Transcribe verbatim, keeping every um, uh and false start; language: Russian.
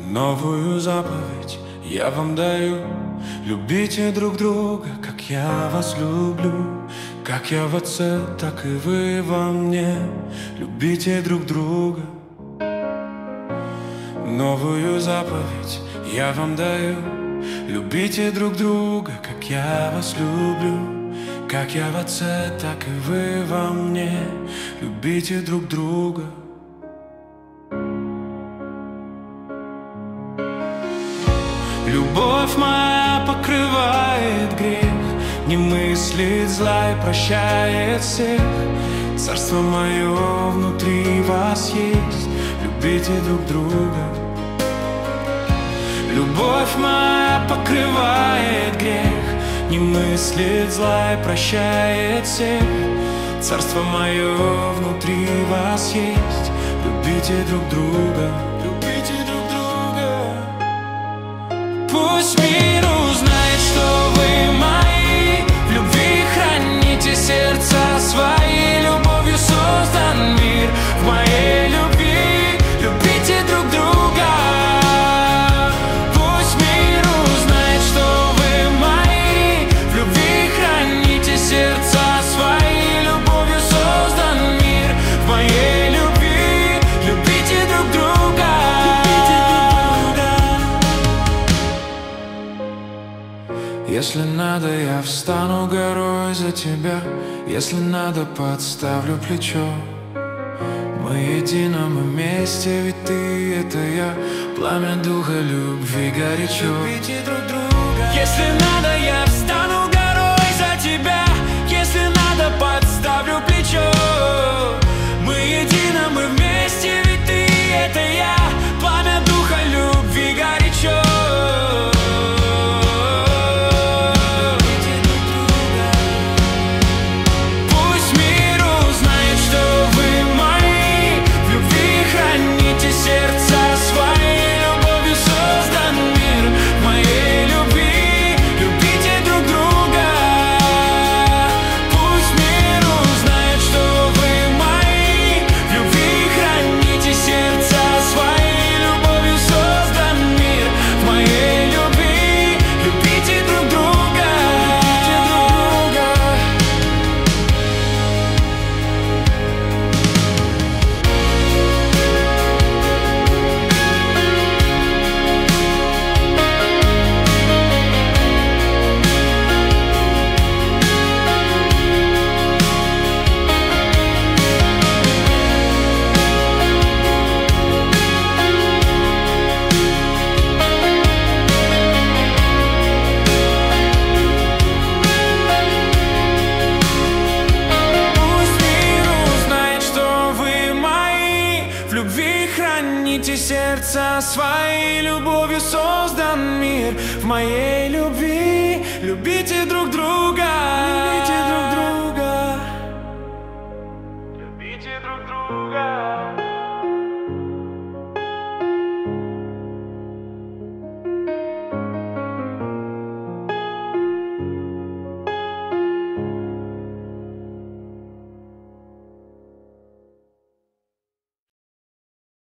Новую заповедь я вам даю: любите друг друга, как я вас люблю. Как я в Отце, так и вы во мне. Любите друг друга. Новую заповедь я вам даю: любите друг друга, как я вас люблю. Как я в Отце, так и вы во мне. Любите друг друга. Любовь моя покрывает грех, не мыслит зла и прощает всех. Царство мое внутри вас есть. Любите друг друга. Любовь моя покрывает грех, не мыслит зла и прощает всех. Царство мое внутри вас есть. Любите друг друга. Любите друг друга. Пусть мир узнает, что вы мои. В любви храните сердца свои. Любовью создан мир. В моей любви любите друг друга. Пусть мир узнает, что вы мои. В любви храните сердца свои. Любовью создан мир. В моей любви любите друг друга. Если надо, я встану горой за тебя. Если надо, подставлю плечо. Мы едино, мы вместе, ведь ты — это я. Пламя духа любви горячо. Любите друг друга. Если надо, я встану горой за тебя. Если надо, подставлю плечо. Мы едино, мы вместе, ведь ты — это я. Пламя духа любви горячо. Сердца своей. Любовью создан мир. В моей любви любите друг друга. Любите друг друга.